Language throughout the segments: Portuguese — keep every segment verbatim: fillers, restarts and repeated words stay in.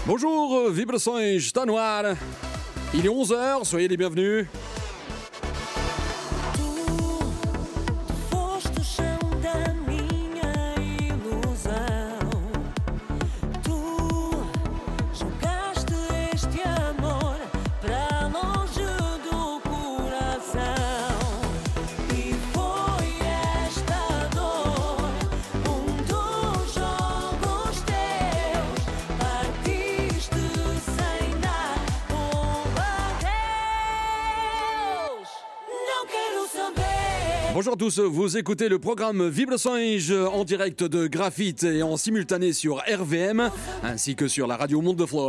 Bonjour, Vibrações está no ar. Il est onze heures, soyez les bienvenus. Bonjour à tous, vous écoutez le programme Vibrações en direct de Graphite et en simultané sur R V M ainsi que sur la radio Mundo da Flor.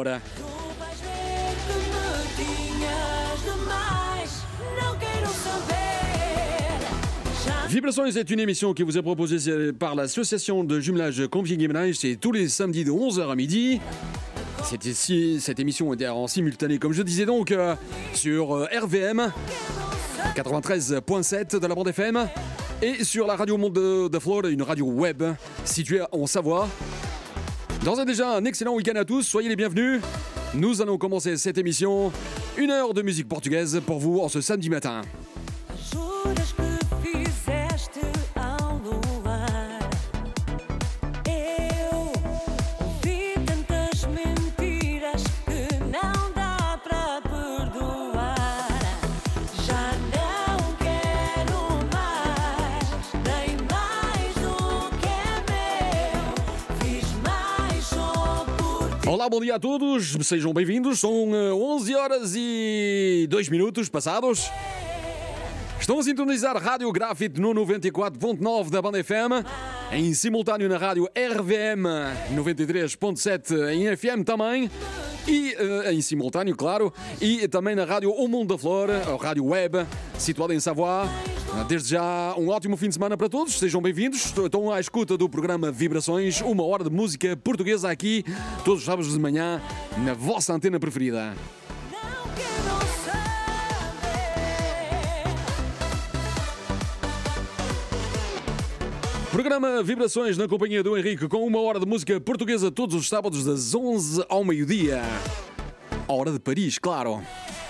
Vibrações est une émission qui vous est proposée par l'association de jumelage Compiègne-Guimarães. C'est tous les samedis de onze heures à midi. C'est ici, cette émission est en simultané, comme je disais donc, euh, sur euh, R V M quatre-vingt-treize point sept de la bande F M et sur la radio Mundo da Flor, une radio web située en Savoie. Dans un déjà un excellent week-end à tous, soyez les bienvenus. Nous allons commencer cette émission, une heure de musique portugaise pour vous en ce samedi matin. Olá, bom dia a todos, sejam bem-vindos, são onze horas e dois minutos passados. Estão a sintonizar Rádio Graphite no noventa e quatro ponto nove da banda F M, em simultâneo na rádio R V M noventa e três ponto sete em F M também, e uh, em simultâneo, claro, e também na rádio O Mundo da Flor, a rádio web, situada em Savoie. Desde já, um ótimo fim de semana para todos, sejam bem-vindos. Estão à escuta do programa Vibrações, uma hora de música portuguesa aqui, todos os sábados de manhã, na vossa antena preferida. Programa Vibrações na companhia do Henrique, com uma hora de música portuguesa todos os sábados das onze ao meio-dia. A hora de Paris, claro.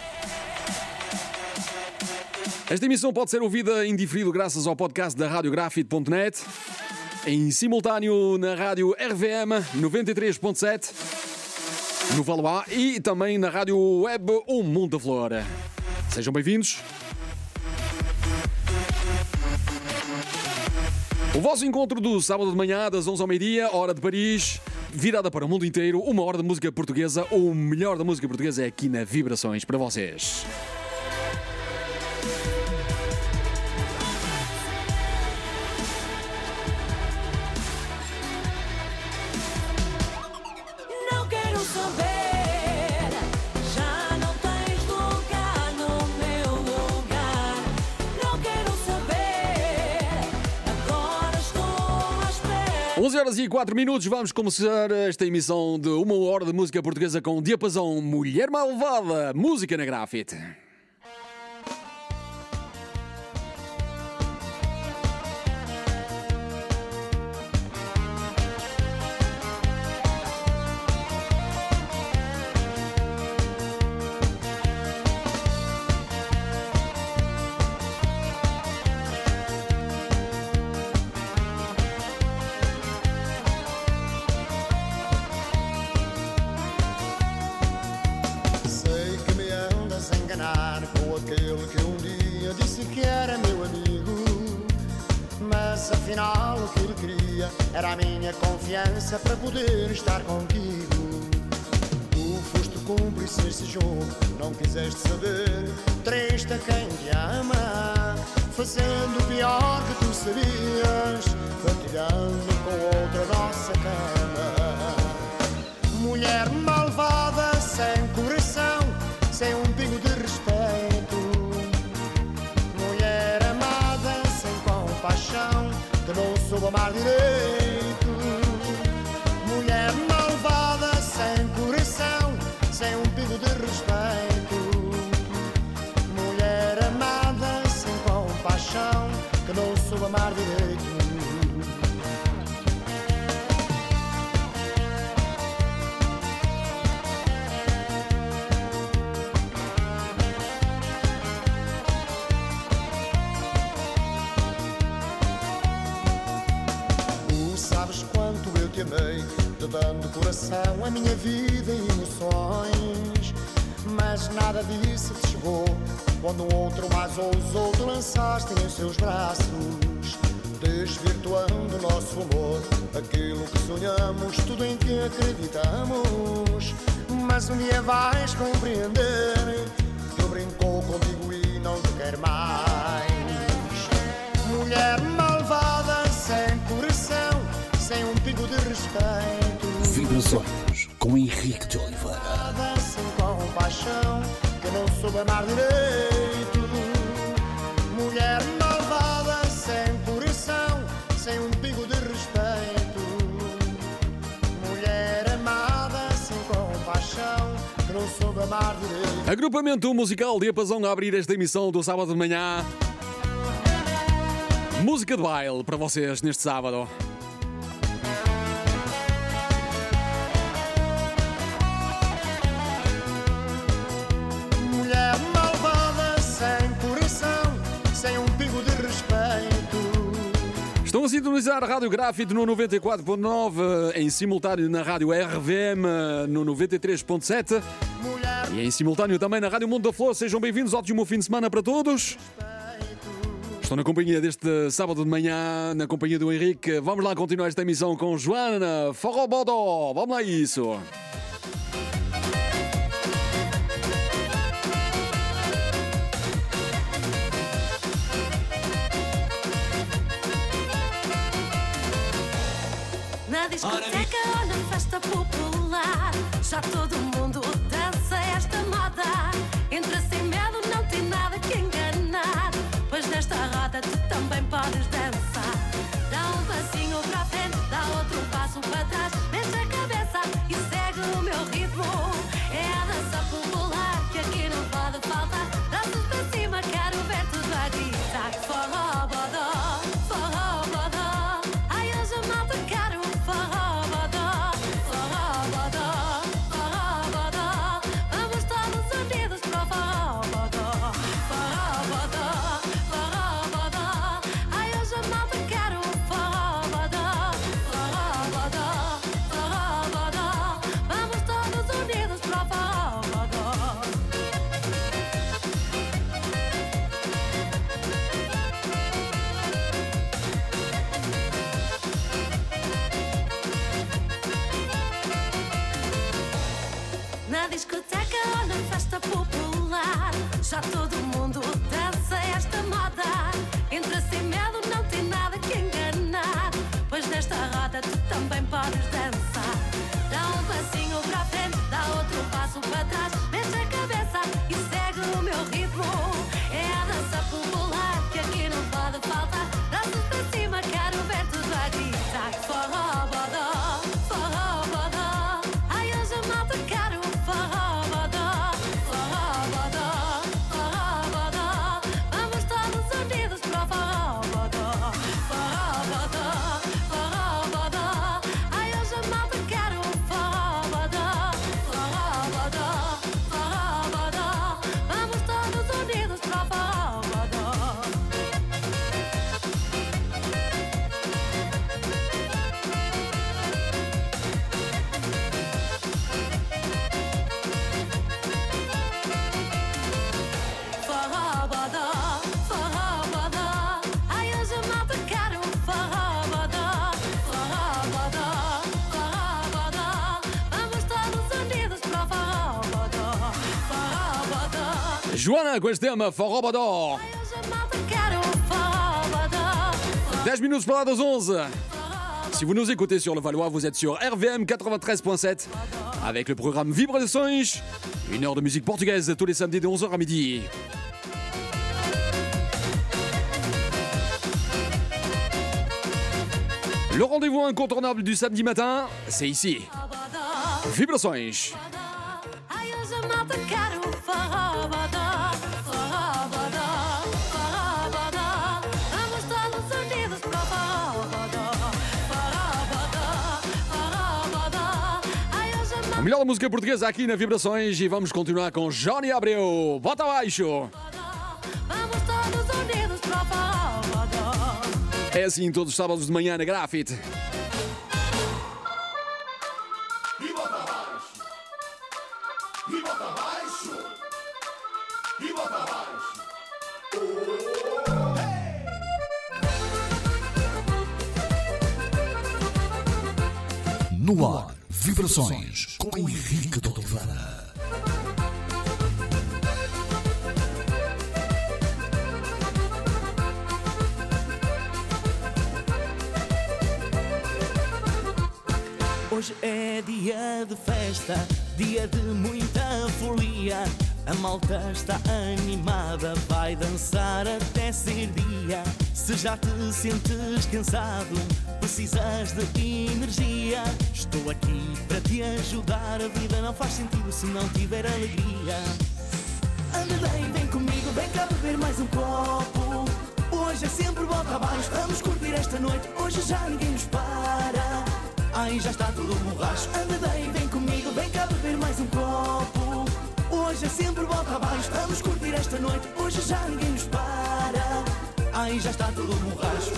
Esta emissão pode ser ouvida em diferido graças ao podcast da rádio graphite ponto net, em simultâneo na rádio R V M noventa e três ponto sete no Valois e também na rádio web O Mundo da Flor. Sejam bem-vindos. O vosso encontro do sábado de manhã, das onze ao meio-dia, hora de Paris, virada para o mundo inteiro, uma hora de música portuguesa. O melhor da música portuguesa é aqui na Vibrações para vocês. onze horas e quatro minutos, vamos começar esta emissão de uma hora de música portuguesa com diapasão Mulher Malvada, música na Graphite. Afinal o que ele queria era a minha confiança para poder estar contigo. Tu foste cúmplice nesse jogo, não quiseste saber. Triste a quem te ama, fazendo o pior que tu sabias, partilhando com outra nossa cama. Mulher malvada, sem coração, sem um pingo de respeito. Mulher amada, sem compaixão, que não soube amar direito. Mulher malvada, sem coração, sem um pingo de respeito. Mulher amada, sem compaixão, que não soube amar direito. amei, te dando coração, a minha vida e emoções. Mas nada disso te chegou, quando um outro mais ousou, te lançaste em seus braços, desvirtuando o nosso amor, aquilo que sonhamos, tudo em que acreditamos. Mas um dia vais compreender que ele brincou contigo e não te quer mais. Mulher malvada, sem coração, sem um pingo de respeito. Vibrações com Henrique de Oliveira. Sem compaixão, que não soube amar direito. Mulher malvada, sem coração, sem um pingo de respeito. Mulher amada, sem compaixão, que não soube amar direito. Agrupamento musical de Apazão a abrir esta emissão do sábado de manhã. Música de baile para vocês neste sábado. Mulher malvada, sem coração, sem um pingo de respeito. Estão a sintonizar a Rádio Grafite no noventa e quatro ponto nove, em simultâneo na Rádio R V M no noventa e três ponto sete e em simultâneo também na Rádio Mundo da Flor. Sejam bem-vindos, ótimo fim de semana para todos. Estou na companhia deste sábado de manhã, na companhia do Henrique. Vamos lá continuar esta emissão com Joana Forró Bodó. Vamos lá a isso. Na discoteca ou na festa popular, já todo mundo dança esta moda. Entra sem medo, não tem nada que enganar, pois nesta roda tu também podes dançar. Dá um passinho para frente, dá outro passo para trás, mexe a cabeça e segue o meu ritmo. É a dança popular que aqui não pode faltar. Dança para cima, quero ver tudo a gritar. Forró bodó, forró bodó, ai hoje a malta quero forró bodó, forró bodó, forró bodó. Vamos todos unidos para o forró bodó, forró bodó, forró bodó. Ai hoje a malta quero forró bodó, forró bodó, forró bodó. Vamos todos unidos para o forró bodó. Na discoteca ou na festa popular, já todo mundo dança esta moda. Entra sem medo, não tem nada que enganar, pois nesta roda tu também podes dançar. Dá um passinho para frente, dá outro passo para trás, mexe a cabeça e segue o meu ritmo. É a dança popular que aqui não pode faltar. Dança para cima, quero ver tudo a gritar. Forró bodó, forró bodó, ai hoje a malta quero forró bodó, forró bodó, forró bodó. Vamos todos unidos para o forró bodó, forró bodó, forró bodó. Ai hoje a malta quero forró bodó, forró bodó, forró bodó. Vamos todos unidos para o forró bodó. Forró bodó, forró bodó, ai hoje a malta quero forró bodó, forró bodó, forró bodó. Vamos todos unidos para o forró bodó, forró bodó. Joana com este tema, Forró Bodó. Ai hoje a malta quero forró bodó, dez minutes para lá das onze. Si vous nous écoutez sur le Valois, vous êtes sur R V M quatre-vingt-treize point sept avec le programme Vibrações, une heure de musique portugaise tous les samedis de onze heures à midi. Le rendez-vous incontournable du samedi matin, c'est ici. bodó. Vibrações. Ai hoje a malta quero forró bodó, forró bodó, forró bodó. Vamos todos unidos para o forró bodó, forró bodó, forró bodó. Ai hoje a malta O melhor da música portuguesa aqui na Vibrações e vamos continuar com Johnny Abreu. Bota abaixo! vamos todos unidos para o forró bodó. É assim todos os sábados de manhã na Grafite. No ar, Vibrações com Henrique de Oliveira. Hoje é dia de festa, dia de muita folia. A malta está animada, vai dançar até ser dia. Se já te sentes cansado, precisas de energia, estou aqui para te ajudar. A vida não faz sentido se não tiver alegria. Anda daí, vem comigo, vem cá beber mais um copo. Hoje é sempre volta abaixo, vamos curtir esta noite. Hoje já ninguém nos para. Ai, já está tudo borracho. Anda daí, vem comigo, vem cá beber mais um copo. Hoje é sempre volta abaixo, vamos curtir esta noite. Hoje já ninguém nos para. Ai, já está tudo borracho.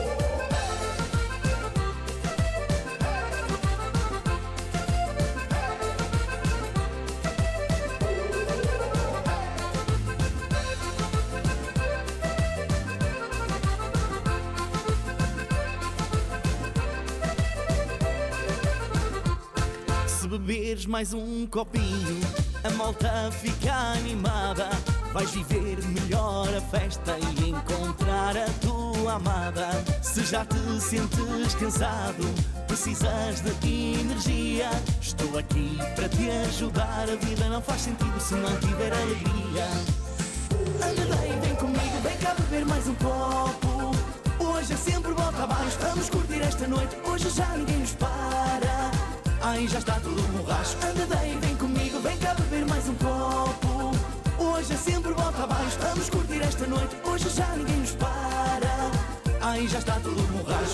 Se beberes mais um copinho, a malta fica animada. Vais viver melhor a festa e encontrar a tua amada. Se já te sentes cansado, precisas de energia, estou aqui para te ajudar. A vida não faz sentido se não tiver alegria. Anda daí, vem comigo, vem cá beber mais um copo. Hoje é sempre volta abaixo, vamos curtir esta noite. Hoje já ninguém nos para. Ai, já está tudo borracho. Anda daí, vem comigo, vem cá beber mais um copo. Hoje é sempre volta abaixo, vamos curtir esta noite. Hoje já ninguém nos para. Ai, já está tudo borracho.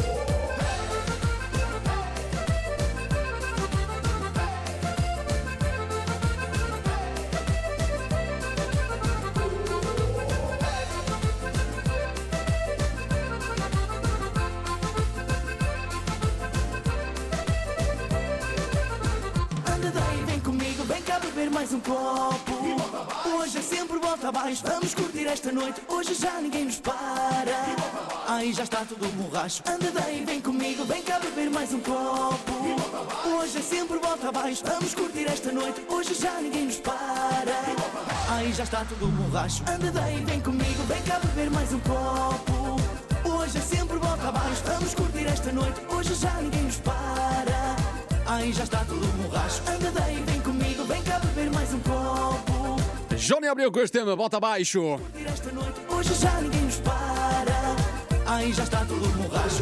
Mais um copo. Hoje é sempre volta abaixo, vamos curtir esta noite. Hoje já ninguém nos para. Ai, já está tudo borracho. Anda daí, vem comigo, vem cá beber mais um copo. Hoje é sempre volta abaixo, vamos curtir esta noite. Hoje já ninguém nos para. Ai, já está tudo borracho. Anda daí, vem comigo, vem cá beber mais um copo. Hoje é sempre volta abaixo, vamos curtir esta noite. Hoje já ninguém nos para. Ai, já está tudo borracho. Anda daí, vem comigo, vem cá beber mais um copo. Johnny abriu com este tema, bota abaixo. Curtir esta noite, hoje já ninguém nos para. Ai, já está tudo borracho.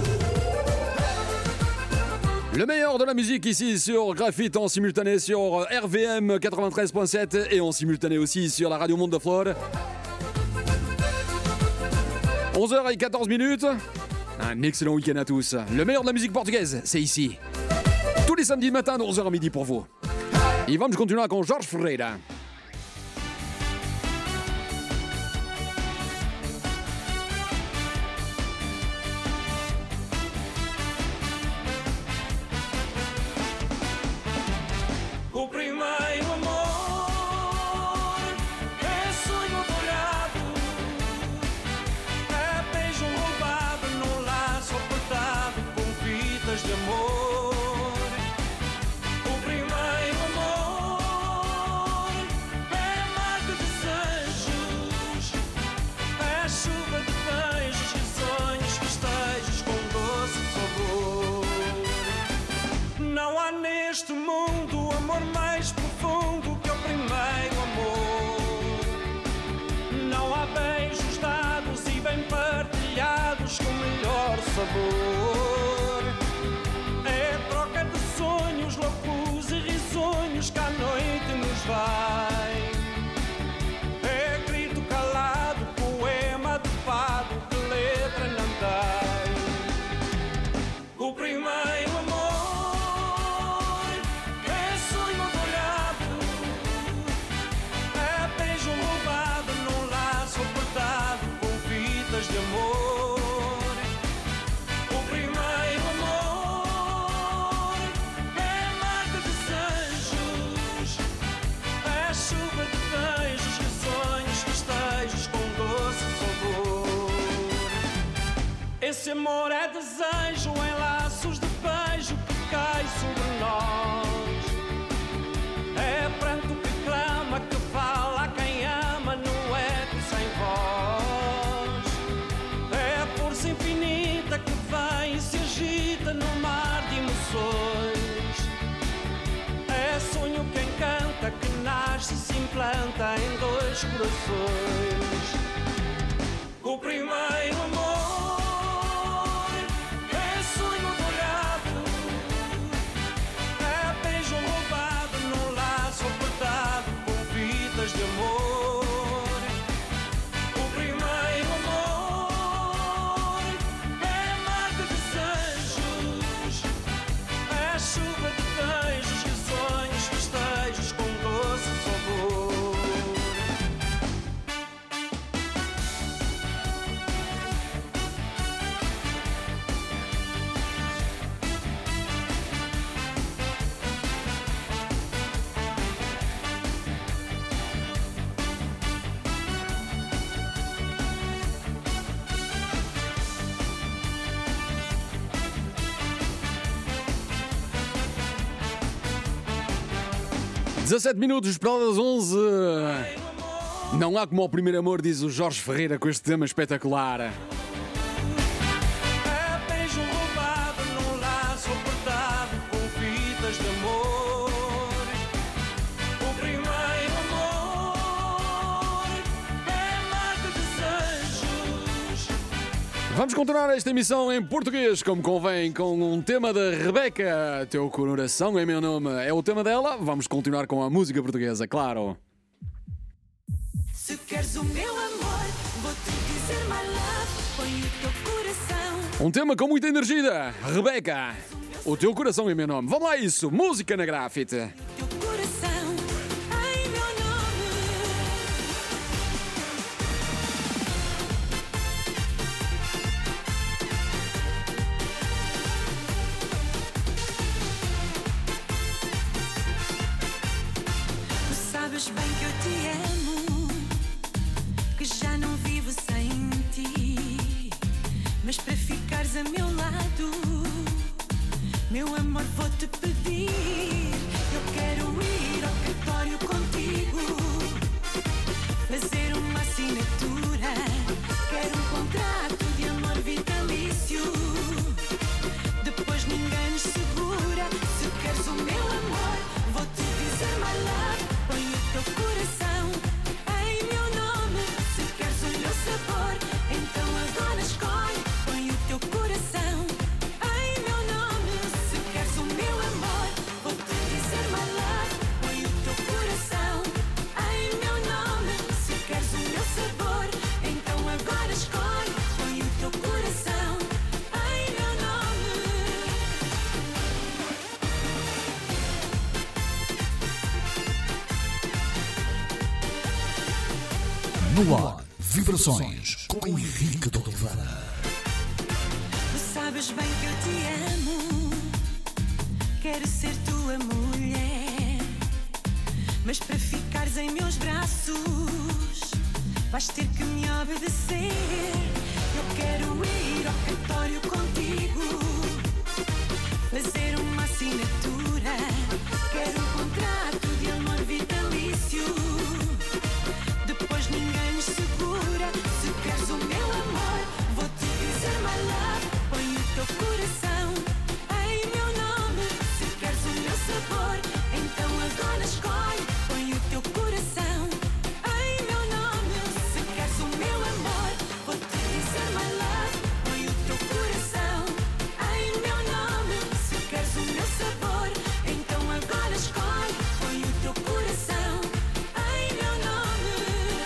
Le meilleur de la musique ici sur Graphite en simultané sur R V M quatre-vingt-treize point sept et en simultané aussi sur la radio Monde de Flore. onze heures quatorze minutes. Un excellent week-end à tous. Le meilleur de la musique portugaise, c'est ici. Tous les samedis matin de onze heures à midi pour vous. E vamos continuar com Jorge Ferreira. O primeiro amor é sonho adorado, é beijo roubado num laço apertado com fitas de amor. O primeiro amor é mar de desejos, é chuva de beijos, risonhos, festejos com doce sabor. Não há neste mundo amor mais profundo que o primeiro amor. Não há beijos dados e bem partilhados com melhor sabor. É troca de sonhos, loucos e risonhos que à noite nos vai. É grito calado, poema de fado, que letra não dá. O primeiro amor de amor. O primeiro amor é mar de desejos, é chuva de beijos, risonhos, festejos com doce sabor. Esse amor é desejo em laços de beijo que cai sobre dois corações. O primeiro amor é sonho molhado, é beijo roubado num laço apertado com fitas de amor. O primeiro amor é mar de desejos, é chuva de beijos, risonhos, festejos com doce sabor. dezassete minutos para das onze. Não há como ao primeiro amor, diz o Jorge Ferreira com este tema espetacular. É beijo roubado num laço apertado com fitas de amor. O primeiro amor é mar de desejos. Vamos continuar esta emissão em português, como convém, com um tema da Rebeca. Teu coração é meu nome. É o tema dela. Vamos continuar com a música portuguesa, claro. Se queres o meu amor, vou-te dizer my love. Põe o teu coração. Um tema com muita energia. Rebeca, o teu coração é meu nome. Vamos lá isso. Música na Grafite. Teu coração em meu nome. Tu sabes bem que eu te amo, que já não vivo sem ti. Mas para ficares a meu lado, meu amor, vou-te pedir. Eu quero ir ao cartório contigo, fazer uma assinatura. Quero um contrato de amor vitalício, depois ninguém nos segura. Se queres o meu amor, vou-te dizer my love. Põe o teu coração em meu nome. Se queres o meu sabor, então agora escolhe. Põe o teu coração em meu nome. Se queres o meu amor, vou-te dizer my love. Põe o teu coração em meu nome. Se queres o meu sabor, então agora escolhe. Põe o teu coração em meu nome. No ar, vibrações com Henrique de Oliveira. Tu sabes bem que eu te amo, quero ser tua mulher. Mas para ficares em meus braços, vais ter que me obedecer. Eu quero ir ao cartório contigo, fazer uma assinatura. Quero um contrato de amor vitalício, depois ninguém nos segura. Se queres o meu amor, vou-te dizer my love. Põe o teu coração em meu nome. Se queres o meu sabor, então agora escolhe. Põe o teu coração em meu nome. Se queres o meu amor, vou-te dizer my love. Põe o teu coração em meu nome. Se queres o meu sabor, então agora escolhe. Põe o teu coração em meu nome.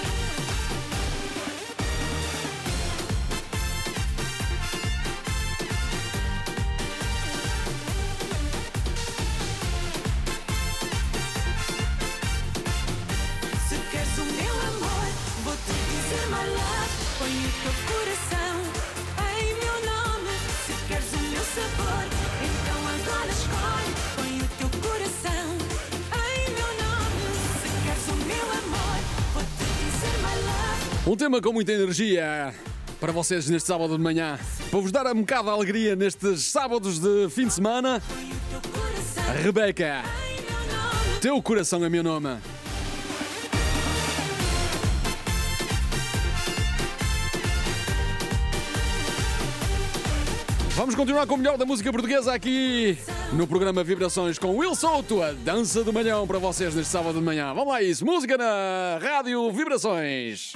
Se queres o meu amor, vou-te dizer my love. Põe o teu coração em meu nome. Se queres o meu sabor, então agora escolhe. Põe o teu coração em meu nome. Se queres o meu amor, vou-te dizer my love. Um tema com muita energia para vocês neste sábado de manhã, para vos dar um bocado de alegria nestes sábados de fim de semana. Põe o teu coração Rebeca, em meu nome. teu coração é meu nome. Vamos continuar com o melhor da música portuguesa aqui No programa Vibrações com Will Souto, a dança do malhão para vocês neste sábado de manhã. Vamos lá, isso. Música na Rádio Vibrações.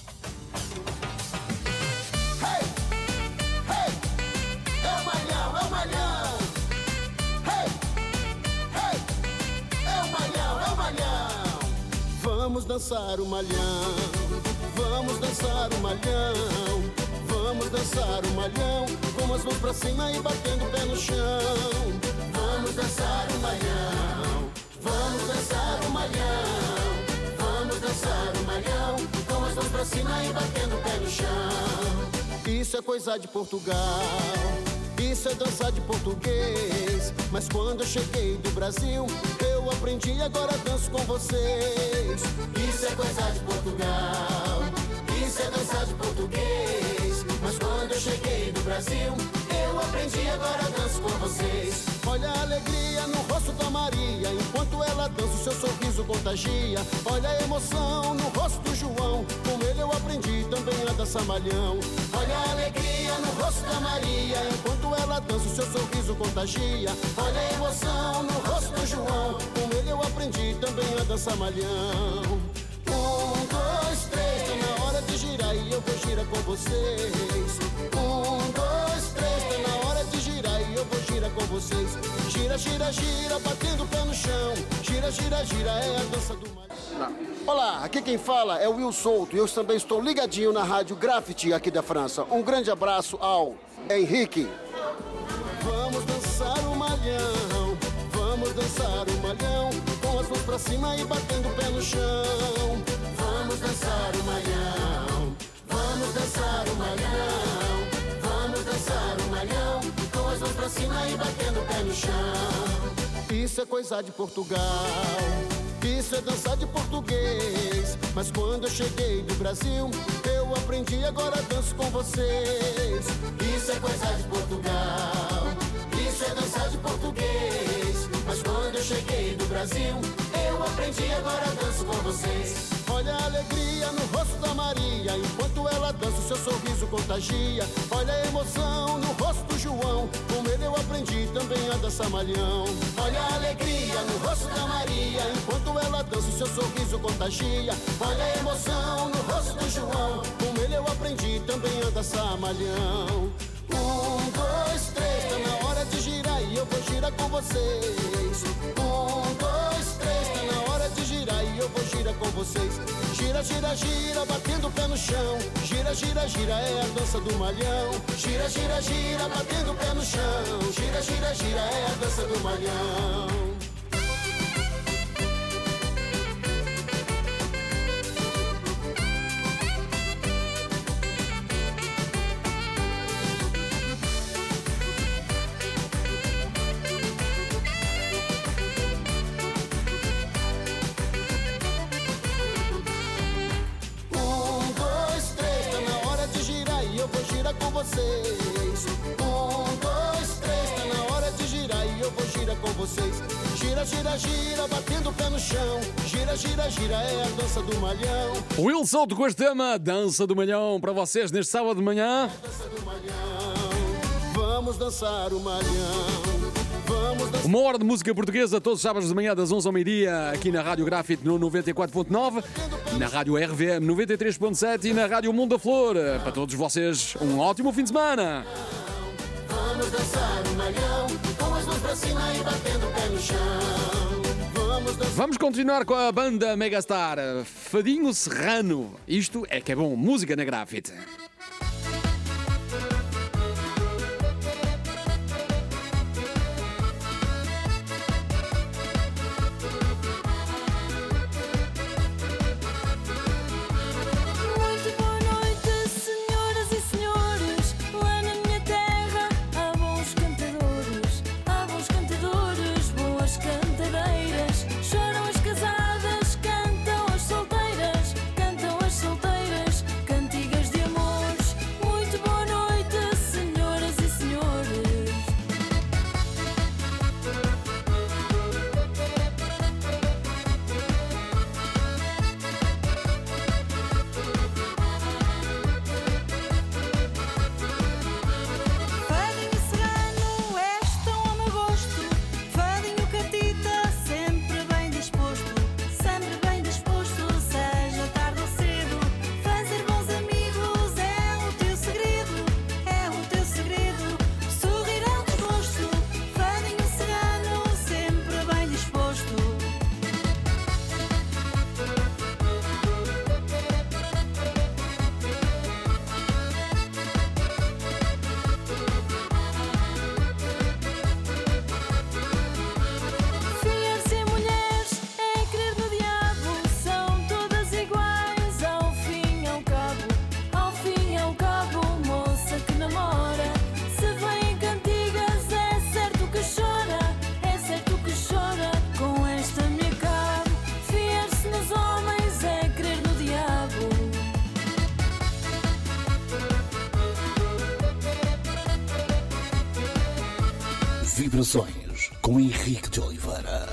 Hey, hey, é o malhão, é o malhão. Hey, hey, é o malhão, é o malhão. Vamos dançar o malhão, vamos dançar o malhão. Vamos dançar o malhão, com as mãos pra cima e batendo o pé no chão. Vamos dançar o malhão, vamos dançar o malhão. Vamos dançar o malhão, com as mãos pra cima e batendo o pé no chão. Isso é coisa de Portugal, isso é dança de português. Mas quando eu cheguei do Brasil, eu aprendi e agora danço com vocês. Isso é coisa de Portugal, isso é dança de português. Mas quando eu cheguei do Brasil, eu aprendi e agora danço com vocês. Olha a alegria no rosto da Maria, enquanto ela dança o seu sorriso contagia. Olha a emoção no rosto do João, com ele eu aprendi também a dançar malhão. Olha a alegria no rosto da Maria, enquanto ela dança o seu sorriso contagia. Olha a emoção no rosto do João, com ele eu aprendi também a dançar malhão. Um, dois, três, tá na hora de girar e eu vou girar com vocês. Um, dois, três, tá na hora de girar e eu vou girar com vocês. Gira, gira, gira, batendo o pé no chão. Gira, gira, gira, é a dança do malhão. Olá, aqui quem fala é o Will Souto e eu também estou ligadinho na Rádio Graffiti aqui da França. Um grande abraço ao Henrique. Vamos dançar o malhão, vamos dançar o malhão, com as mãos pra cima e batendo o pé no chão. Vamos dançar o malhão, vamos dançar o malhão, vamos dançar o malhão, com as mãos pra cima e batendo o pé no chão. Isso é coisa de Portugal, isso é dança de português. Mas quando eu cheguei do Brasil, eu aprendi e agora danço com vocês. Isso é coisa de Portugal, isso é dança de português. Mas quando eu cheguei do Brasil, eu aprendi e agora danço com vocês. Olha a alegria no rosto da Maria, enquanto ela dança o seu sorriso contagia. Olha a emoção no rosto do João, com ele eu aprendi também a dançar malhão. Olha a alegria no rosto da Maria, enquanto ela dança o seu sorriso contagia. Olha a emoção no rosto do João, com ele eu aprendi também a dançar malhão. Um, dois, três, tá na hora de girar e eu vou girar com vocês. Um, dois, três, tá na hora de girar e eu vou girar com vocês. Gira, gira, gira, batendo o pé no chão. Gira, gira, gira, é a dança do malhão. Gira, gira, gira, batendo o pé no chão. Gira, gira, gira, é a dança do malhão. Com vocês. Um, dois, três, tá na hora de girar e eu vou girar com vocês. Gira, gira, gira, batendo o pé no chão. Gira, gira, gira, é a dança do malhão. Will Souto com este tema, Dança do Malhão, para vocês neste sábado de manhã. Dança do malhão, vamos dançar o malhão. Vamos dançar. Uma hora de música portuguesa todos os sábados de manhã das onze ao meio-dia aqui na Rádio Graffiti no noventa e quatro ponto nove, na Rádio R V M noventa e três ponto sete e na Rádio Mundo da Flor. Para todos vocês, um ótimo fim de semana. Vamos dançar o malhão, com as mãos pra cima e batendo o pé no chão. Vamos dançar. Vamos continuar com a banda Megastar, Fadinho Serrano. Isto é que é bom, música na Graffiti. Choram as casadas, cantam as solteiras, cantam as solteiras, cantigas de amor. Vibrações com Henrique de Oliveira.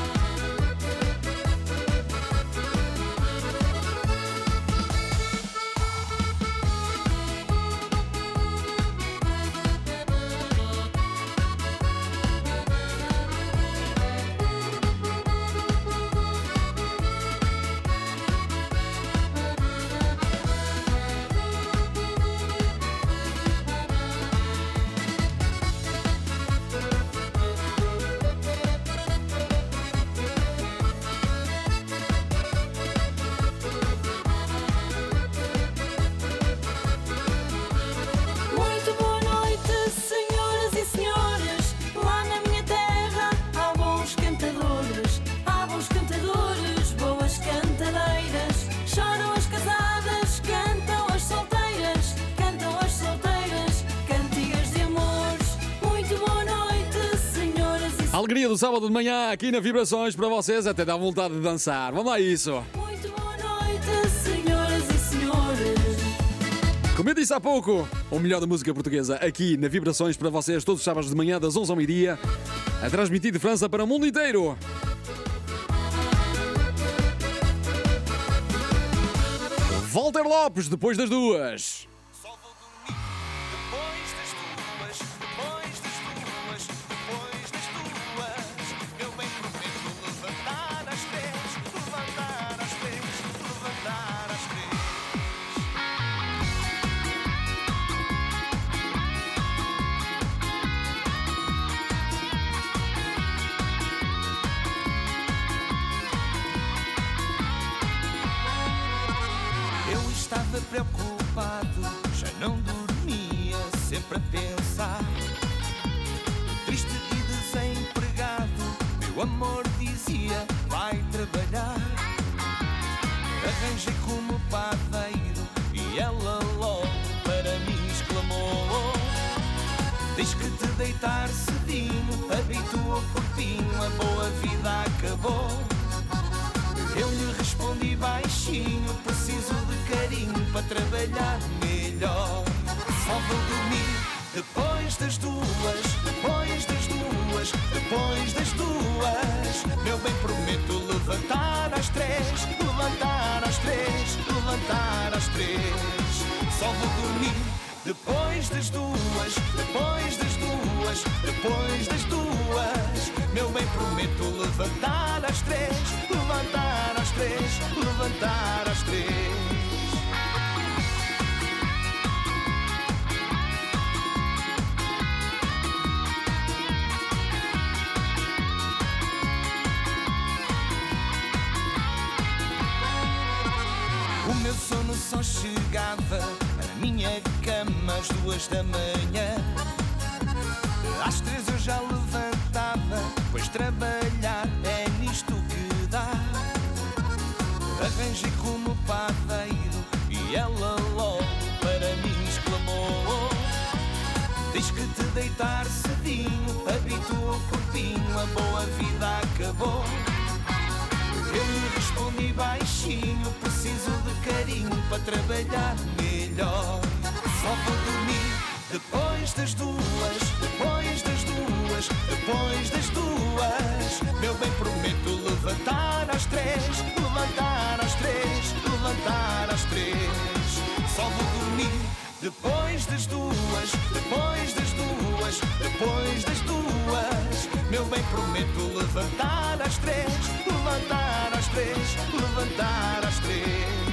Alegria do sábado de manhã aqui na Vibrações para vocês, até dá vontade de dançar. Vamos lá a isso. Muito boa noite, senhoras e senhores. Como eu disse há pouco, o melhor da música portuguesa aqui na Vibrações para vocês todos os sábados de manhã das onze ao meio-dia, a transmitir de França para o mundo inteiro. Walter Lopes, depois das duas. Só vou dormir depois das duas, depois das duas, depois das duas. Eu bem prometo levantar às três, levantar às três, levantar às três. Eu estava preocupado, já não dormia, sempre a pensar. Triste e desempregado, meu amor dizia, vai trabalhar. Arranjei como padeiro e ela logo para mim exclamou: diz que te deitar cedinho, habitua o corpinho, a boa vida acabou. Eu lhe respondi baixinho, preciso de carinho para trabalhar melhor. Só vou dormir depois das duas, depois das duas, depois das duas. Meu bem, prometo levantar às três, levantar às três, levantar às três. Só vou dormir depois das duas, depois das duas, depois das duas. Meu bem, prometo levantar às três, levantar às três, levantar às três. O meu sono só chegava à minha cama às duas da manhã. Às três eu já levantava, pois trabalhar é nisto que dá. Arranjei como padeiro e ela logo para mim exclamou: diz que te deitar cedinho, habitua o corpinho, a boa vida acabou. Eu lhe respondi baixinho, preciso de carinho para trabalhar melhor. Só vou dormir depois das duas, depois das duas, depois das duas. Meu bem, prometo levantar às três, levantar às três, levantar às três. Só vou dormir depois das duas, depois das duas, depois das duas. Meu bem, prometo levantar às três, levantar às três, levantar às três.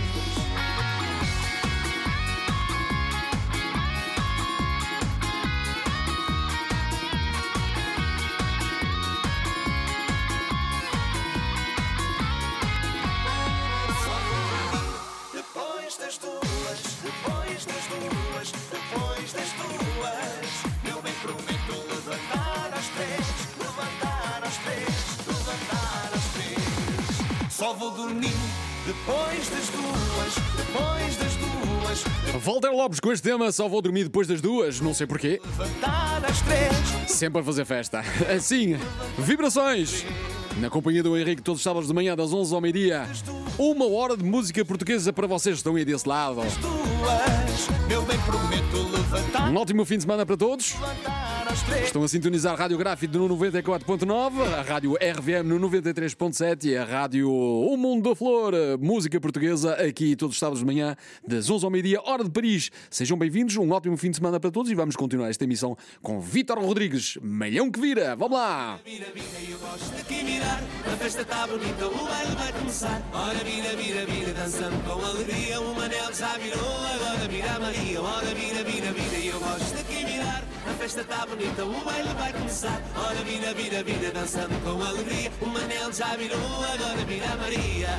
Depois das duas, depois das duas, depois das duas. Meu bem, prometo levantar às três, levantar às três, levantar às três. Só vou dormir depois das duas, depois das duas. Walter Lopes com este tema, só vou dormir depois das duas, não sei porquê. Levantar às três. Sempre a fazer festa. Assim, Vibrações. Na companhia do Henrique, todos os sábados de manhã, das onze ao meio-dia. Uma hora de música portuguesa para vocês que estão aí desse lado. Duas. Meu bem, prometo levantar. Um ótimo fim de semana para todos. Levantar nós três. Estão a sintonizar a Rádio Grafite no noventa e quatro ponto nove, a Rádio R V M no noventa e três ponto sete e a Rádio O Mundo da Flor, música portuguesa, aqui todos os sábados de manhã, das onze ao meio-dia, hora de Paris. Sejam bem-vindos, um ótimo fim de semana para todos e vamos continuar esta emissão com Vítor Rodrigues, Malhão que Vira. Vamos lá! Vira, vira, eu gosto de aqui mirar. A festa está bonita, o baile vai começar. Ora, vira, vira, vira, dançando com alegria. O Manel já virou, agora vira a Maria. Ora, vira, vira, vira, eu gosto de aqui mirar. A festa está bonita, o baile vai começar. Ora, vira, vira, vira, dançando com alegria. O Manel já virou, agora vira a Maria.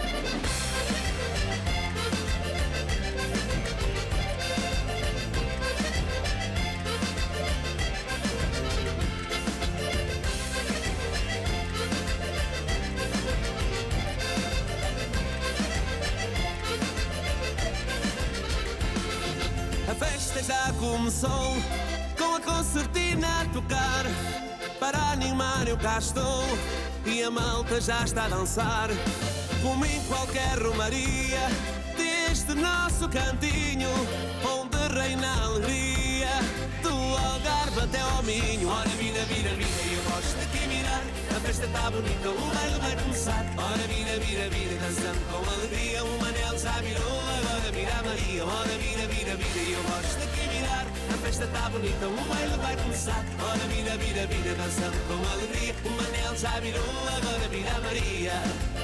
A festa já começou, com a concertina a tocar. Para animar eu cá estou, e a malta já está a dançar. Como em qualquer romaria, deste nosso cantinho, onde reina a alegria, do Algarve até ao Minho. Ora vira, vira, vira, eu gosto de aqui mirar. A festa está bonita, o baile vai começar. Ora vira, vira, vira, dançando com alegria. O Manel já virou, agora vira a Maria. Ora vira, vira, vira, eu gosto de aqui mirar. A festa está bonita, o baile vai começar. Ora vira, vira, vira, dançando com alegria. O Manel já virou, agora vira a Maria.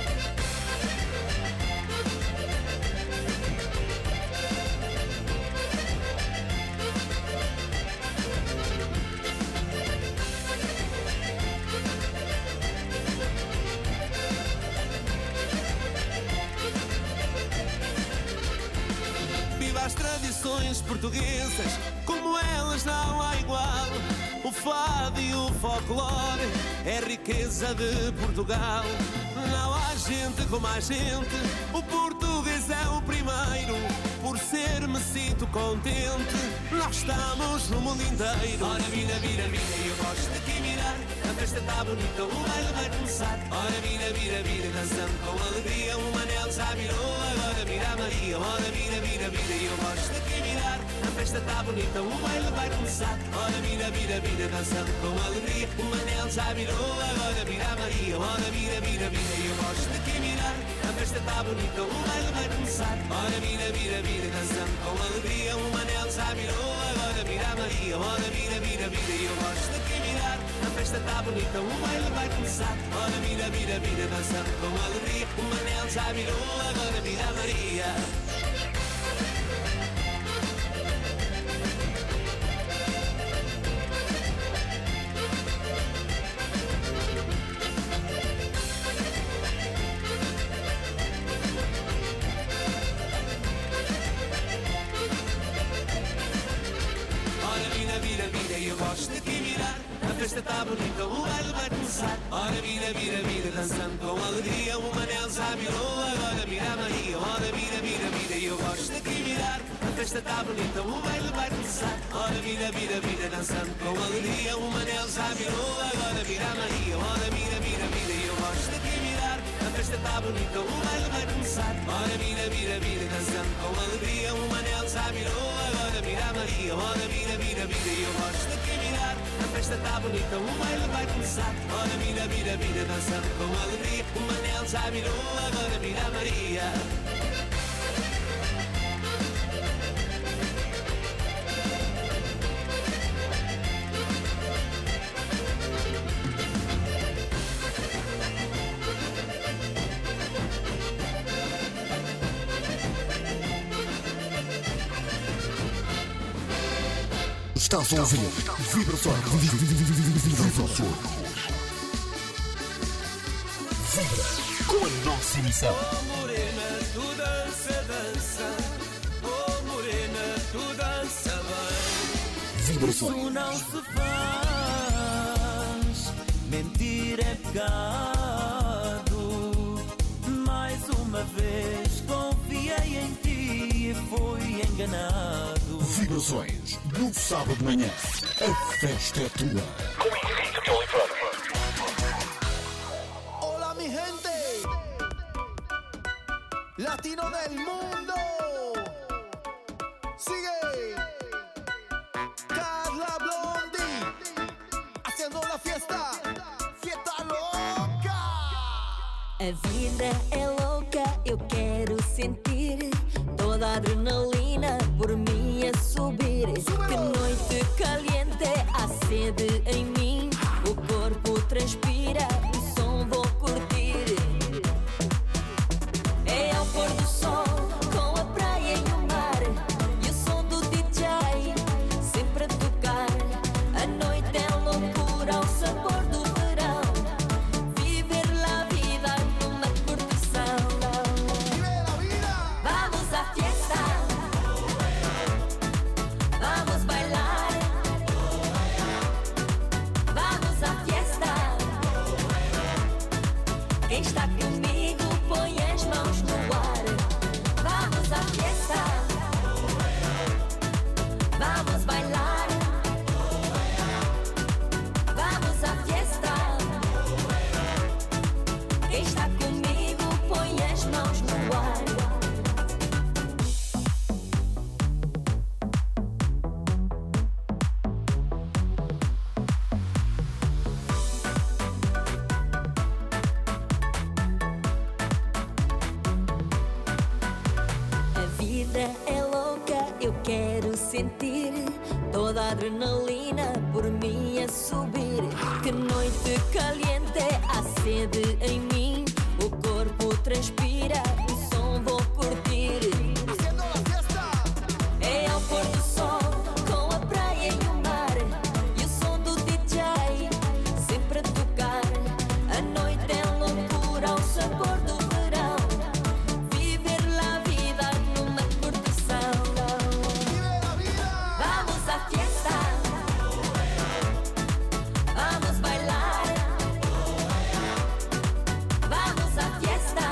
As tradições portuguesas, como elas não há igual. O fado e o folclore é riqueza de Portugal. Não há gente como a gente, o português é o primeiro. Por ser me sinto contente, nós estamos no mundo inteiro. Ora vira, vira, vira, eu gosto de aqui mirar. A festa está bonita, o baile vai começar. Ora vira, vira, vira, dançando com alegria. O Manel já virou, agora vira a Maria. Ora vira, vira, vira, eu gosto de aqui mirar. A festa está bonita, o baile vai começar. Ora vira, vira, vira, dançando com alegria. O Manel já virou, agora vira a Maria. Ora vira, vira, vira, eu gosto de aqui mirar. A festa está bonita, o baile vai começar. Ora vira, vira, vira, dançando com alegria. O Manel já virou, agora vira a Maria. Ora vira, vira, vira, eu gosto de aqui mirar. A festa está bonita, o baile vai começar. Ora vira, vira, vira, dançando com alegria. O Manel já virou, agora vira a Maria. Eu gosto de aqui mirar, a festa está bonita, o baile vai começar. Ora vira, vira, vira, dançando com alegria. O Manel já virou, agora vira a Maria. Ora vira, vira, vira, eu gosto de aqui mirar. A festa está bonita, o baile vai começar. Ora vira, vira, vira, dançando com alegria. O Manel já virou, agora vira a Maria. Ora vira, vira, vira, eu gosto de aqui mirar. A festa está bonita, o baile vai começar. Ora vira, vira, vira, dançando com alegria. O Manel já virou, agora vira a Maria. Ora vira, vira, vira, eu gosto de aqui mirar. A festa está bonita, o baile vai começar. Ora vira, vira, vira, dançando com alegria. O Manel já virou, agora vira a Maria. Estás a ouvir Vibrações. Vibrações. Vibra com a nossa emissão. Oh morena, tu dança, dança. Oh morena, tu dança bem. Vibrações. Isso não se faz. Mentir é pecado. Mais uma vez confiei em ti e fui enganado. Vibrações. No sábado de manhã, a festa é tua. Com Henrique de Oliveira. Hola mi gente, latino del mundo. Sigue Carla Blondie. A vida é louca, eu quero sentir toda a adrenalina por mim a subir. Que noite caliente, há sede em mim. O corpo transpira, o som vou curtir. É ao pôr do sol, com a praia e o mar, e o som do D J sempre a tocar. A noite é loucura, ao sabor do verão. Viver la vida numa curtição. Vamos à fiesta, vamos bailar. Vamos à fiesta. Quem está comigo põe as mãos no ar. Vamos à fiesta, vamos bailar. Vamos à fiesta. Quem está comigo põe as mãos no ar. A vida é louca, eu quero sentir toda a adrenalina por mim a subir. Que noite caliente, há sede em mim. O corpo transpira, o som vou curtir. É ao pôr do sol, com a praia e o mar, e o som do D J sempre a tocar. A noite é loucura, ao sabor do verão. Viver la vida numa curtição. Vamos à fiesta, vamos bailar. Vamos à fiesta.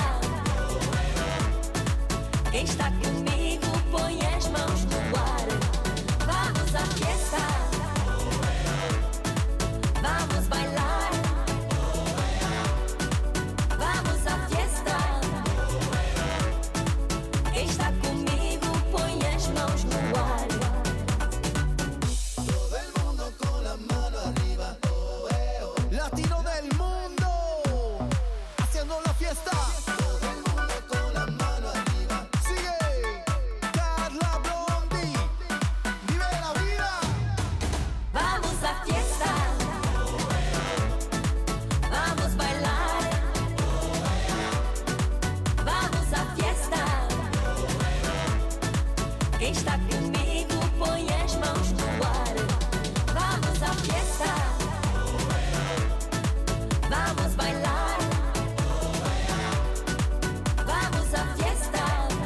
Quem está comigo põe as mãos no ar. Vamos à fiesta, vamos bailar. Vamos à fiesta. Quem está comigo põe as mãos no ar. Latino del mundo, haciendo la fiesta. Todo el mundo con la mano arriba. Sigue, Carla Blondie, vive la vida. Vamos à fiesta, vamos bailar. Vamos à fiesta. Quem está comigo põe as mãos no ar. Vamos à fiesta, vamos bailar. Vamos à fiesta.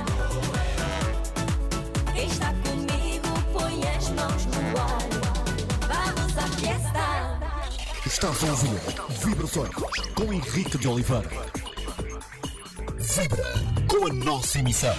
Quem está comigo põe as mãos no ar. Vamos à fiesta. Estás a ouvir Vibrações com Henrique de Oliveira. Vibra com a nossa emissão.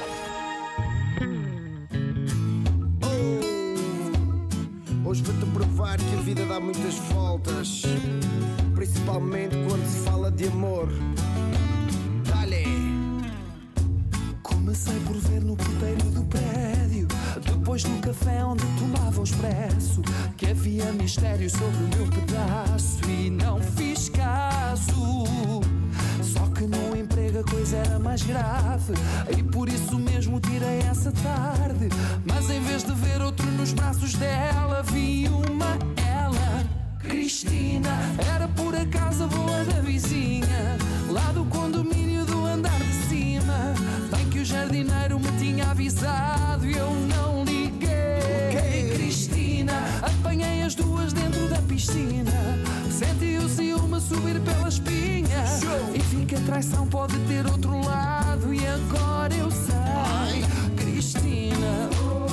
Hoje vou-te provar que a vida dá muitas voltas, principalmente quando se fala de amor. Dale! Comecei por ver no porteiro do prédio, depois no café onde tomava o expresso, que havia mistério sobre o meu pedaço e não fiz caso. Só que no emprego a coisa era mais grave e por isso mesmo tirei essa tarde. Mas em vez de ver outro nos braços dela, vi uma ela, Cristina. Era por acaso a boa da vizinha, lá do condomínio do andar de cima. Bem que o jardineiro me tinha avisado e eu não liguei. Ei, Cristina, apanhei as duas dentro da piscina. Senti o ciúme subir pela espinha e vi que a traição pode ter outro lado. E agora eu sei, Cristina.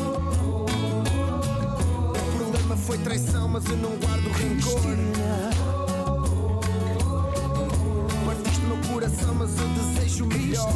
O problema foi traição, mas eu não guardo rancor. Partiste meu coração, mas eu desejo o melhor.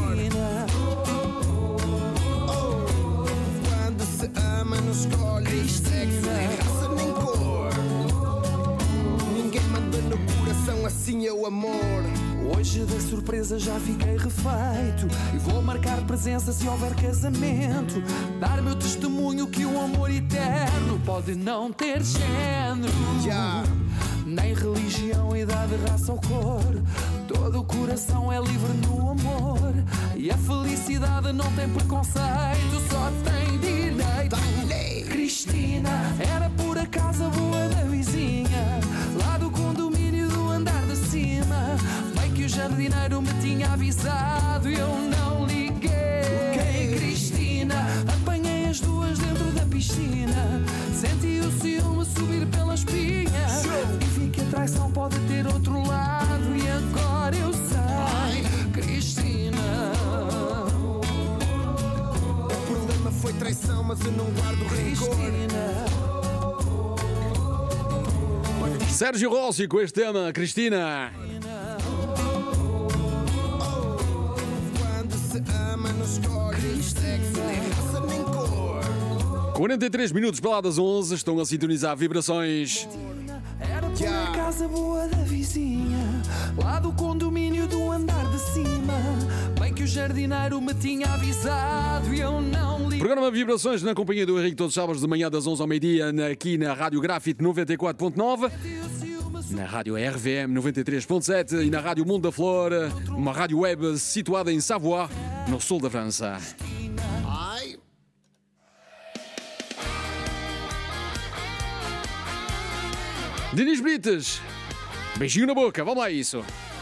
Oh, quando se ama não escolhe sexo, nem raça, nem cor. Ninguém manda no coração, assim é o amor. Hoje da surpresa já fiquei refeito e vou marcar presença se houver casamento. Dar meu testemunho que o amor eterno pode não ter género, Já. nem religião, idade, raça ou cor. Todo o coração é livre no amor e a felicidade não tem preconceito, só tem direito. Cristina era por acaso a boa da vizinha, lá do condomínio do andar de cima. Bem que o jardineiro me tinha avisado e eu não liguei. Cristina, apanhei as duas dentro da piscina, senti o ciúme subir pela espinha e vi que a traição pode ter outro lado e agora eu sei. Cristina, o problema foi traição, mas eu não guardo rancor. Sérgio Rossi com este tema, Cristina. Quando se ama não escolhe sexo, nem raça, nem cor. quarenta e três minutos para lá das onze, estão a sintonizar vibrações. era por acaso a boa da vizinha, lá do condomínio do andar de cima. Bem que o jardineiro me tinha avisado e eu não li. Programa Vibrações na companhia do Henrique todos os sábados de manhã das onze ao meio-dia, aqui na Rádio Grafite noventa e quatro ponto nove, na Rádio R V M noventa e três ponto sete e na Rádio Mundo da Flor, uma rádio web situada em Savoie, no sul da França. Ai. Dinis Brites, beijinho na boca, vamos lá isso.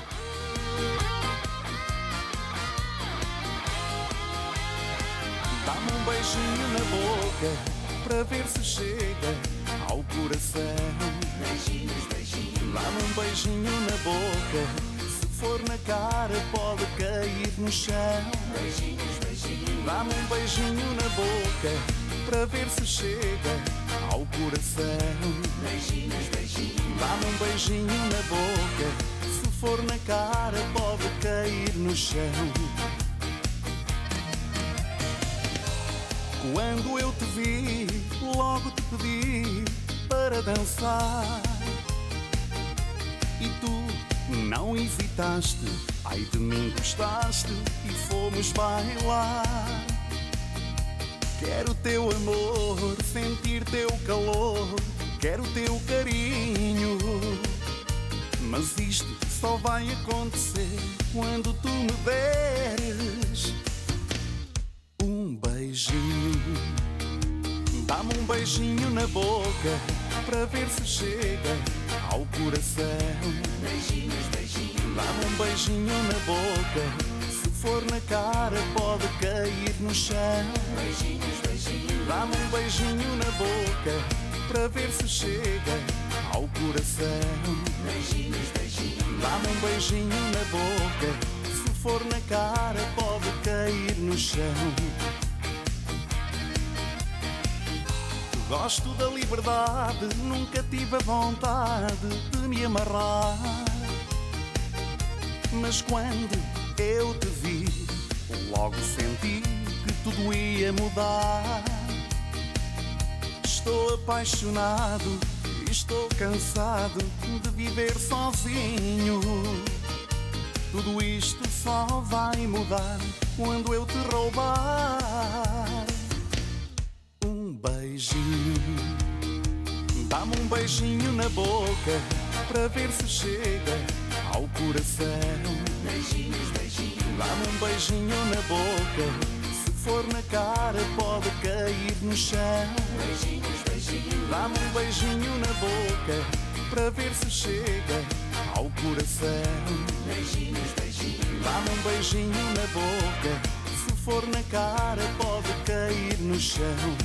Dá-me um beijinho na boca para ver se chega ao coração. Beijinhos, beijinhos. Dá-me um beijinho na boca, se for na cara pode cair no chão. Beijinhos, beijinhos. Dá-me um beijinho na boca para ver se chega ao coração. Beijinhos, beijinhos. Dá-me um beijinho na boca, se for na cara pode cair no chão. Quando eu te vi, logo te pedi para dançar e tu não hesitaste, ai de mim gostaste e fomos bailar. Quero teu amor, sentir teu calor, quero teu carinho, mas isto só vai acontecer quando tu me deres um beijinho. Dá-me um beijinho na boca para ver se chega ao coração. Beijinhos, beijinhos. Dá-me um beijinho na boca, se for na cara pode cair no chão. Beijinhos, beijinhos. Dá-me um beijinho na boca para ver se chega ao coração. Beijinhos, beijinhos. Dá-me um beijinho na boca, se for na cara pode cair no chão. Gosto da liberdade, nunca tive a vontade de me amarrar, mas quando eu te vi, logo senti que tudo ia mudar. Estou apaixonado e estou cansado de viver sozinho. Tudo isto só vai mudar quando eu te roubar um beijinho. Dá-me um beijinho na boca para ver se chega ao coração. Beijinhos, beijinhos. Dá-me um beijinho na boca, se for na cara pode cair no chão. Beijinhos, beijinhos. Dá-me um beijinho na boca para ver se chega ao coração. Beijinhos, beijinhos. Dá-me um beijinho na boca, se for na cara pode cair no chão.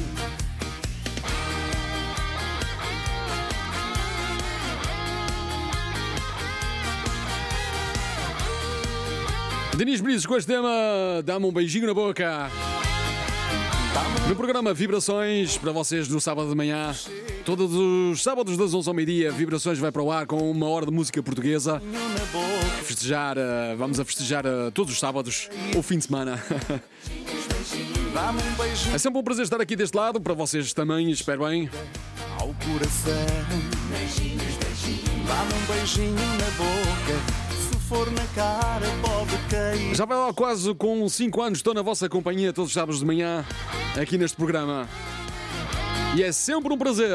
Dinis Brites com este tema, dá-me um beijinho na boca. No programa Vibrações, para vocês no sábado de manhã, todos os sábados das onze ao meio-dia, Vibrações vai para o ar com uma hora de música portuguesa. Festejar, vamos a festejar todos os sábados, o fim de semana. É sempre um prazer estar aqui deste lado, para vocês também, espero bem. Ao coração, beijinhos, beijinhos. Dá-me um beijinho na boca, for na cara pode cair. Já vai lá quase com cinco anos, estou na vossa companhia todos os sábados de manhã, aqui neste programa. E é sempre um prazer.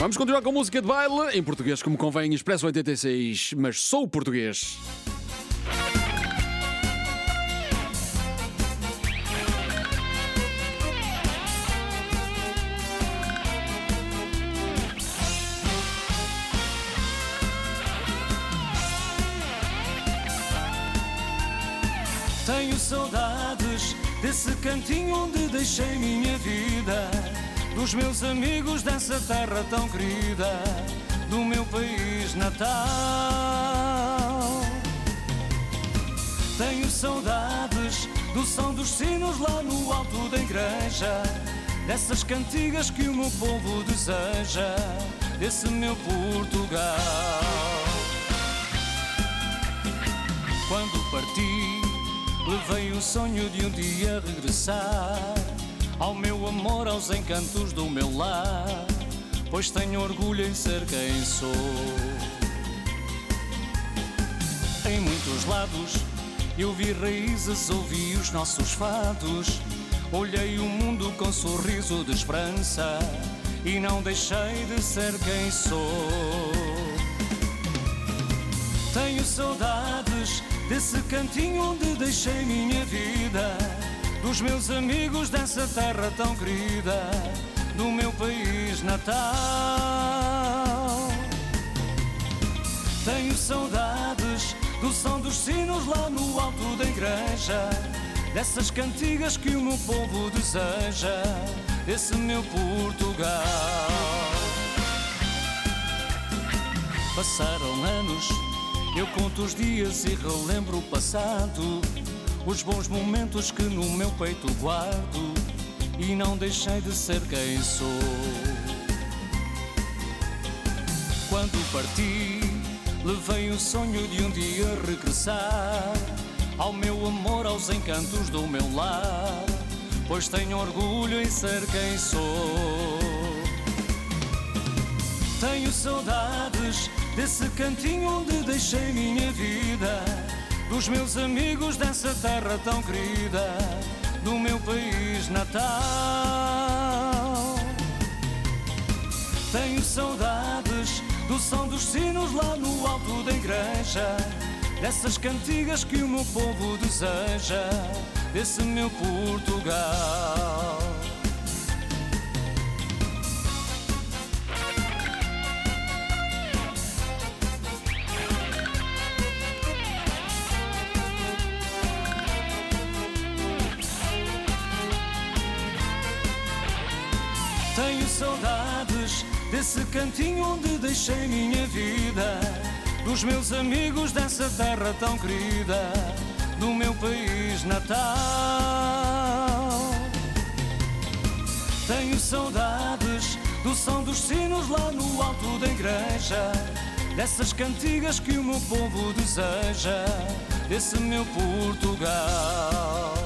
Vamos continuar com música de baile, em português como convém, Expresso oitenta e seis, mas sou português. Tenho saudades desse cantinho onde deixei minha vida, dos meus amigos dessa terra tão querida, do meu país natal. Tenho saudades do som dos sinos lá no alto da igreja, dessas cantigas que o meu povo deseja, desse meu Portugal. Quando parti, levei o sonho de um dia regressar ao meu amor, aos encantos do meu lar, pois tenho orgulho em ser quem sou. Em muitos lados eu vi raízes, ouvi os nossos fados, olhei o mundo com sorriso de esperança e não deixei de ser quem sou. Tenho saudades desse cantinho onde deixei minha vida, dos meus amigos dessa terra tão querida, do meu país natal. Tenho saudades do som dos sinos lá no alto da igreja, dessas cantigas que o meu povo deseja, desse meu Portugal. Passaram anos, eu conto os dias e relembro o passado, os bons momentos que no meu peito guardo, e não deixei de ser quem sou. Quando parti, levei o sonho de um dia regressar ao meu amor, aos encantos do meu lar, pois tenho orgulho em ser quem sou. Tenho saudades desse cantinho onde deixei minha vida, dos meus amigos dessa terra tão querida, do meu país natal. Tenho saudades do som dos sinos lá no alto da igreja, dessas cantigas que o meu povo deseja, desse meu Portugal. Tenho saudades desse cantinho onde deixei minha vida, dos meus amigos dessa terra tão querida, do meu país natal. Tenho saudades do som dos sinos lá no alto da igreja, dessas cantigas que o meu povo deseja, desse meu Portugal.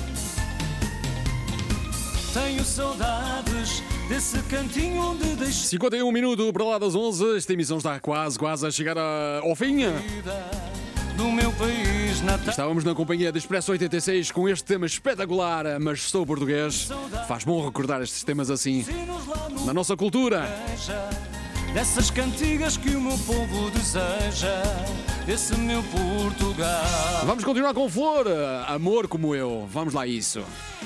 Tenho saudades desse cantinho onde deixei... cinquenta e um minutos para lá das onze, esta emissão está quase, quase a chegar a... ao fim. Do meu país natal. Estávamos na companhia de Expresso oitenta e seis com este tema espetacular, mas sou português. Faz bom recordar estes temas assim, na nossa cultura. Dessas cantigas que o meu povo deseja, desse meu Portugal. Vamos continuar com Flor, Amor Como Eu. Vamos lá a isso.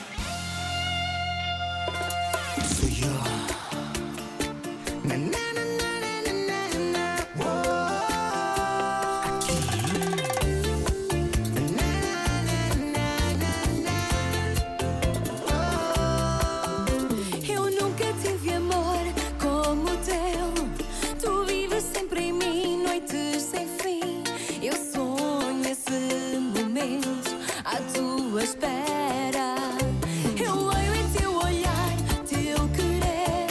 Espera, eu leio em teu olhar, teu querer.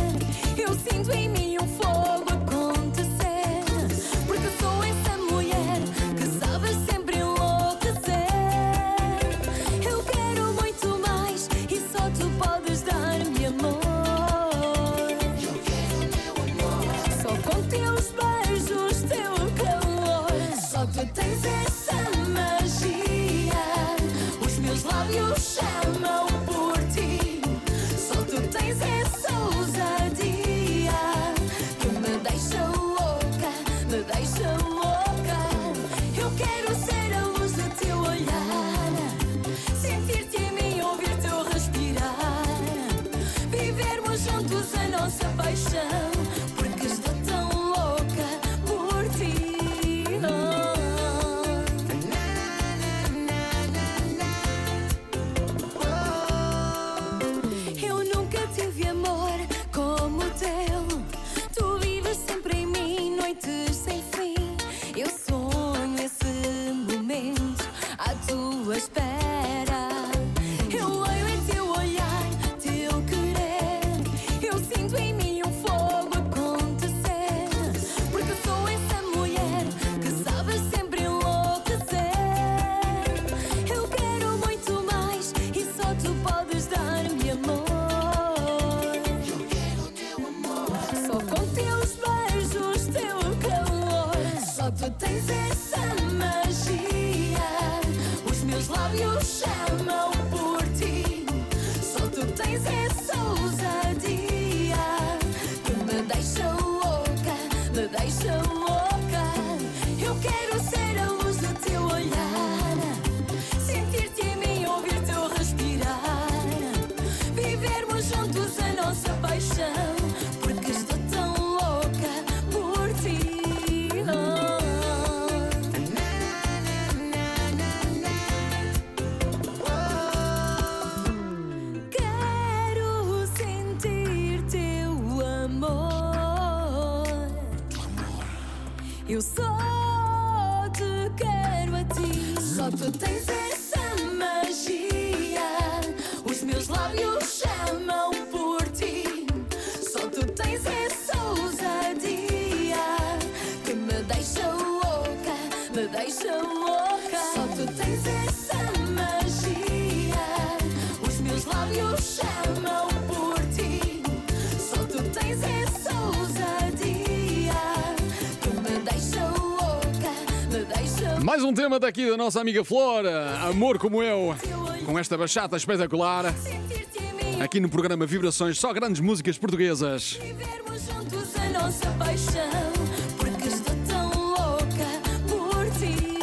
Eu só te quero a ti. Só tu tens essa magia. Os meus lábios chamam por ti. Só tu tens essa ousadia que me deixa louca, me deixa louca. Só tu tens essa magia. Os meus lábios chamam por ti. Só tu tens essa ousadia que me deixa louca, me deixa. Mais um tema daqui da nossa amiga Flora, Amor Como Eu, com esta bachata espetacular, aqui no programa Vibrações, só grandes músicas portuguesas. Vivermos juntos a nossa paixão, porque estou tão louca por ti.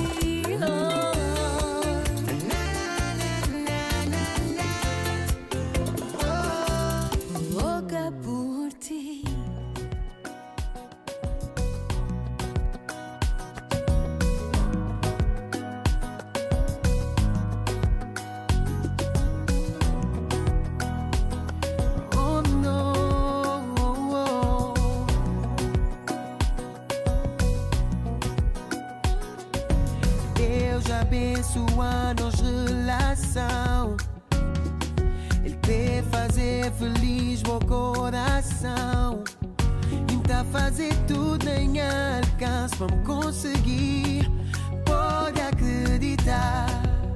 Oh. Louca por ti. Oh no, Deus abençoa nos relação. Ele quer fazer feliz meu coração. Tenta fazer tudo em alcance para me conseguir. Pode acreditar.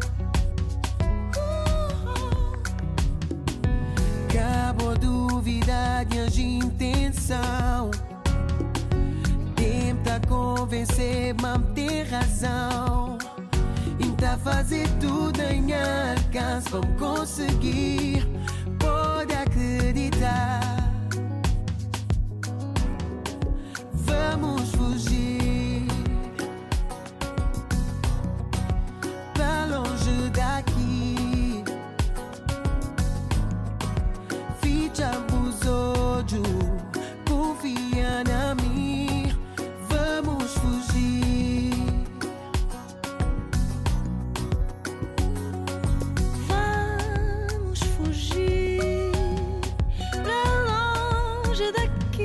Acabou duvidar de as intenção. Tenta convencer, mas tem razão. Tenta fazer tudo em alcance para me conseguir. Pode acreditar. Vamos fugir pra longe daqui. Ficha os olhos, confia na mim. Vamos fugir. Vamos fugir pra longe daqui,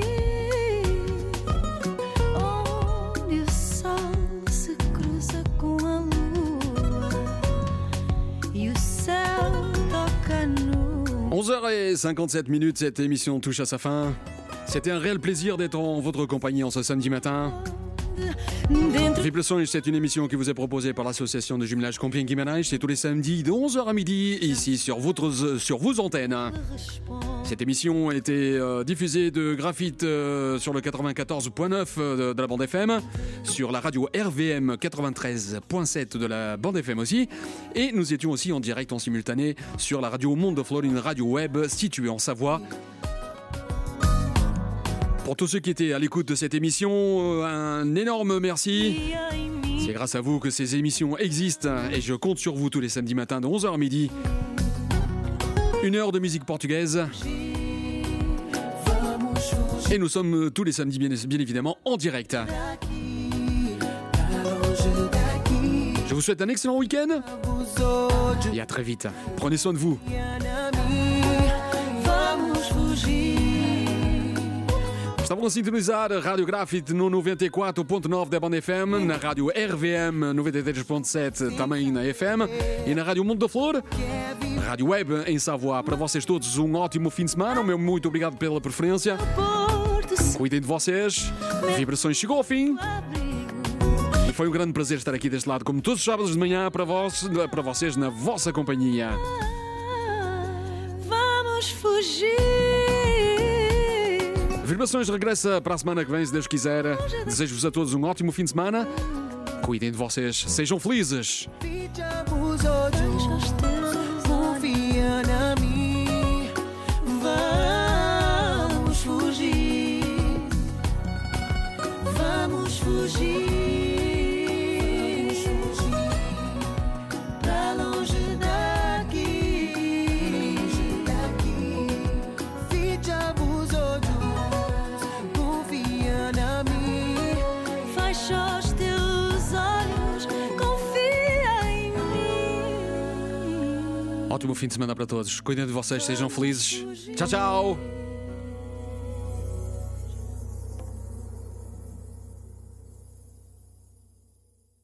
onde o sol se cruza com a lua e o céu toca nu. onze heures cinquante-sept minutes, cette émission touche à sa fin. C'était un réel plaisir d'être en votre compagnie en ce samedi matin. Dentro Vibrações, c'est une émission qui vous est proposée par l'association de jumelage Compiègne Guimarães. C'est tous les samedis de onze heures à midi, ici sur, votre, sur vos antennes. Cette émission a été euh, diffusée de graphite euh, sur le quatre-vingt-quatorze point neuf euh, de, de la bande F M, sur la radio R V M quatre-vingt-treize point sept de la bande F M aussi, et nous étions aussi en direct en simultané sur la radio Monde de Flore, une radio web située en Savoie. Pour tous ceux qui étaient à l'écoute de cette émission, euh, un énorme merci. C'est grâce à vous que ces émissions existent et je compte sur vous tous les samedis matins de onze heures à midi. Une heure de musique portugaise. Et nous sommes tous les samedis bien, bien évidemment en direct. Je vous souhaite un excellent week-end et à très vite. Prenez soin de vous. vamos fugir. Estavam a sintonizar a Rádio Grafite no noventa e quatro ponto nove da banda F M, na Rádio R V M noventa e três ponto sete também na F M e na Rádio Mundo da Flor, Rádio Web em Savoie. Para vocês todos um ótimo fim de semana, meu muito obrigado pela preferência. Cuidem de vocês. Vibrações chegou ao fim. E foi um grande prazer estar aqui deste lado, como todos os sábados de manhã, para, vós, para vocês, na vossa companhia. Vamos fugir. Vibrações regressa para a semana que vem, se Deus quiser. Desejo-vos a todos um ótimo fim de semana. Cuidem de vocês, sejam felizes. Ficha os olhos, confia na mim. Vamos fugir. Vamos fugir. Pra longe daqui. Ficha os olhos, confia na mim. Fecha os teus olhos, confia em mim. Ótimo fim de semana para todos. Cuidem de vocês, sejam felizes. Tchau, tchau.